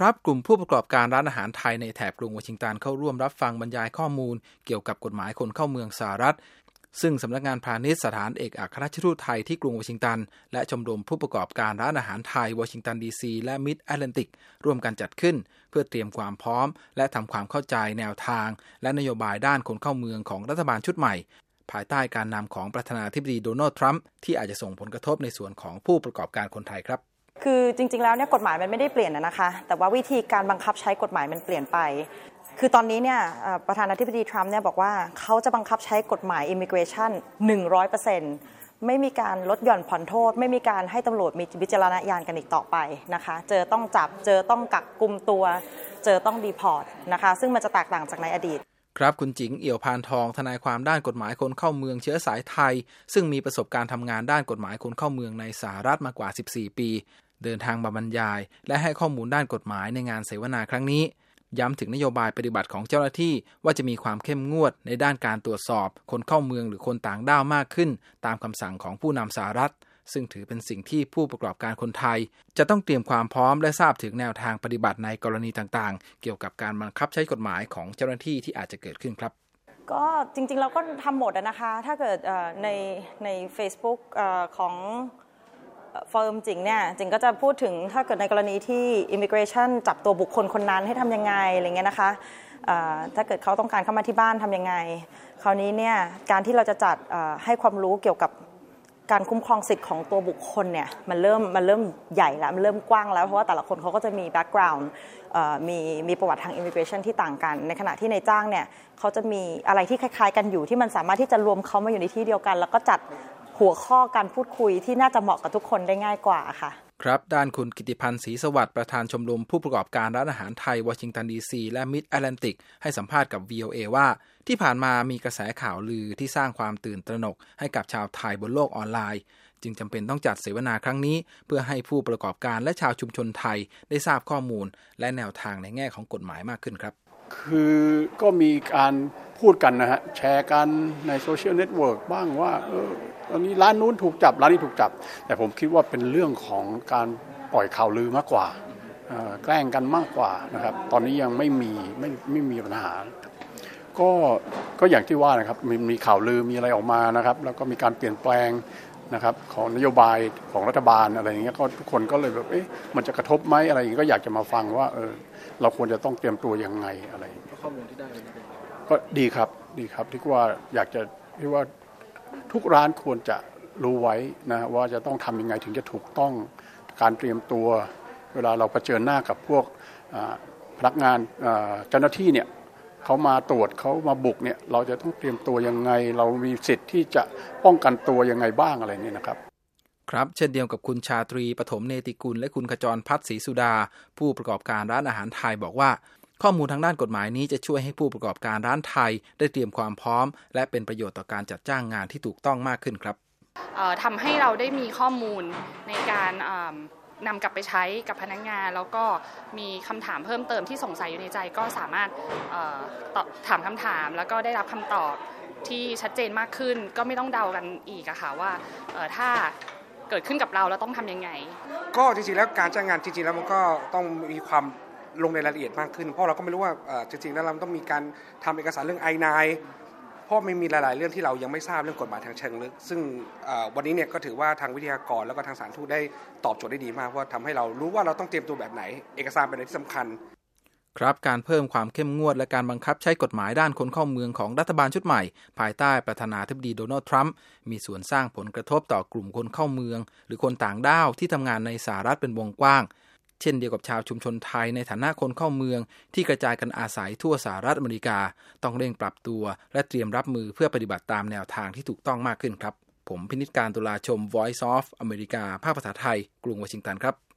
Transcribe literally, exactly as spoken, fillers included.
ครับกลุ่มผู้ประกอบการร้านอาหารไทยในแถบกรุงวอชิงตันเข้าร่วมรับฟังบรรยายข้อมูลเกี่ยวกับกฎหมายคนเข้าเมืองสหรัฐซึ่งสำนักงานพาณิชย์สถานเอกอัครราชทูตไทยที่กรุงวอชิงตันและชมรมผู้ประกอบการร้านอาหารไทยวอชิงตันดีซีและมิดแอตแลนติกร่วมกันจัดขึ้นเพื่อเตรียมความพร้อมและทำความเข้าใจแนวทางและนโยบายด้านคนเข้าเมืองของรัฐบาลชุดใหม่ภายใต้การนำของประธานาธิบดีโดนัลด์ทรัมป์ที่อาจจะส่งผลกระทบในส่วนของผู้ประกอบการคนไทยครับคือจริงๆแล้วเนี่ยกฎหมายมันไม่ได้เปลี่ยนนะคะแต่ว่าวิธีการบังคับใช้กฎหมายมันเปลี่ยนไปคือตอนนี้เนี่ยประธานาธิบดีทรัมป์เนี่ยบอกว่าเขาจะบังคับใช้กฎหมาย Immigration หนึ่งร้อยเปอร์เซ็นต์ ไม่มีการลดหย่อนผ่อนโทษไม่มีการให้ตำรวจมีวิจารณญาณกันอีกต่อไปนะคะเจอต้องจับเจอต้องกักกุมตัวเจอต้องดีพอร์ตนะคะซึ่งมันจะแตกต่างจากในอดีตครับคุณจิงเอี่ยวพานทองทนายความด้านกฎหมายคนเข้าเมืองเชื้อสายไทยซึ่งมีประสบการณ์ทำงานด้านกฎหมายคนเข้าเมืองในสหรัฐมากว่าสิบสี่ปีเดินทางมาบรรยายและให้ข้อมูลด้านกฎหมายในงานเสวนาครั้งนี้ย้ำถึงนโยบายปฏิบัติของเจ้าหน้าที่ว่าจะมีความเข้มงวดในด้านการตรวจสอบคนเข้าเมืองหรือคนต่างด้าวมากขึ้นตามคำสั่งของผู้นำสหรัฐซึ่งถือเป็นสิ่งที่ผู้ประกอบการคนไทยจะต้องเตรียมความพร้อมและทราบถึงแนวทางปฏิบัติในกรณีต่างๆเกี่ยวกับการบังคับใช้กฎหมายของเจ้าหน้าที่ที่อาจจะเกิดขึ้นครับก็จริงๆเราก็ทำหมดนะคะถ้าเกิดในใน Facebook ของฟอร์มจริงเนี่ยจริงก็จะพูดถึงถ้าเกิดในกรณีที่ Immigration จับตัวบุคคลคนนั้นให้ทำยังไงอะไรเงี้ยนะคะถ้าเกิดเขาต้องการเข้ามาที่บ้านทำยังไงคราวนี้เนี่ยการที่เราจะจัดให้ความรู้เกี่ยวกับการคุ้มครองสิทธิ์ของตัวบุคคลเนี่ยมันเริ่มมันเริ่มใหญ่แล้วมันเริ่มกว้างแล้วเพราะว่าแต่ละคนเขาก็จะมีแบ็กกราวด์มีมีประวัติทาง Immigration ที่ต่างกันในขณะที่ในจ้างเนี่ยเขาจะมีอะไรที่คล้ายๆกันอยู่ที่มันสามารถที่จะรวมเขามาอยู่ในที่เดียวกันแล้วก็จัดหัวข้อการพูดคุยที่น่าจะเหมาะกับทุกคนได้ง่ายกว่าค่ะครับด้านคุณกิติพันธ์ศรีสวัสดิ์ประธานชมรมผู้ประกอบการร้านอาหารไทยวอชิงตันดีซีและมิดแอตแลนติกให้สัมภาษณ์กับ วี โอ เอ ว่าที่ผ่านมามีกระแสข่าวลือที่สร้างความตื่นตระหนกให้กับชาวไทยบนโลกออนไลน์จึงจำเป็นต้องจัดเสวนาครั้งนี้เพื่อให้ผู้ประกอบการและชาวชุมชนไทยได้ทราบข้อมูลและแนวทางในแง่ของกฎหมายมากขึ้นครับคือก็มีการพูดกันนะฮะแชร์กันในโซเชียลเน็ตเวิร์กบ้างว่าเออตอนนี้ร้านนู้นถูกจับร้านนี้ถูกจับแต่ผมคิดว่าเป็นเรื่องของการปล่อยข่าวลือมากกว่าแกล้งกันมากกว่านะครับตอนนี้ยังไม่มีไม่ไม่มีปัญหาก็ก็อย่างที่ว่านะครับมีมีข่าวลือมีอะไรออกมานะครับแล้วก็มีการเปลี่ยนแปลงนะครับของนโยบายของรัฐบาลอะไรอย่างเงี้ยก็ทุกคนก็เลยแบบเอ๊ะมันจะกระทบไหมอะไรอย่างเงี้ยก็อยากจะมาฟังว่าเออเราควรจะต้องเตรียมตัวยังไงอะไรข้อมูลที่ได้ก็ดีครับดีครับที่ว่าอยากจะที่ว่าทุกร้านควรจะรู้ไว้นะว่าจะต้องทำยังไงถึงจะถูกต้องการเตรียมตัวเวลาเราเผชิญหน้ากับพวกพนักงานเจ้าหน้าที่เนี่ยเขามาตรวจเขามาบุกเนี่ยเราจะต้องเตรียมตัวยังไงเรามีสิทธิ์ที่จะป้องกันตัวยังไงบ้างอะไรนี่นะครับครับเช่นเดียวกับคุณชาตรีปฐมเนติกุลและคุณขจรพัฒน์ศรีสุดาผู้ประกอบการร้านอาหารไทยบอกว่าข้อมูลทางด้านกฎหมายนี้จะช่วยให้ผู้ประกอบการร้านไทยได้เตรียมความพร้อมและเป็นประโยชน์ต่อการจัดจ้างงานที่ถูกต้องมากขึ้นครับทำให้เราได้มีข้อมูลในการนำกลับไปใช้กับพนักงานแล้วก็มีคำถามเพิ่มเติมที่สงสัยอยู่ในใจก็สามารถถามคำถามแล้วก็ได้รับคำตอบที่ชัดเจนมากขึ้นก็ไม่ต้องเดากันอีกอะค่ะว่าถ้าเกิดขึ้นกับเราเราต้องทำยังไงก็จริงๆแล้วการจ้างงานจริงๆแล้วมันก็ต้องมีความลงในรายละเอียดมากขึ้นเพราะเราก็ไม่รู้ว่าจริงๆแล้วเราต้องมีการทำเอกสารเรื่อง ไอ ไนน์ เพราะไม่มีหลายๆเรื่องที่เรายังไม่ทราบเรื่องกฎหมายทางเชิงลึกซึ่งวันนี้เนี่ยก็ถือว่าทางวิทยากรแล้วก็ทางสถานทูตได้ตอบโจทย์ได้ดีมากเพราะทำให้เรารู้ว่าเราต้องเตรียมตัวแบบไหนเอกสารเป็นอะไรที่สำคัญครับการเพิ่มความเข้มงวดและการบังคับใช้กฎหมายด้านคนเข้าเมืองของรัฐบาลชุดใหม่ภายใต้ประธานาธิบดีโดนัลด์ทรัมป์มีส่วนสร้างผลกระทบต่อกลุ่มคนเข้าเมืองหรือคนต่างด้าวที่ทำงานในสหรัฐเป็นวงกว้างเช่นเดียวกับชาวชุมชนไทยในฐานะคนเข้าเมืองที่กระจายกันอาศัยทั่วสหรัฐอเมริกาต้องเร่งปรับตัวและเตรียมรับมือเพื่อปฏิบัติตามแนวทางที่ถูกต้องมากขึ้นครับผมพินิจการตุลาชม Voice of America ภาคภาษาไทยกรุงวอชิงตันครับ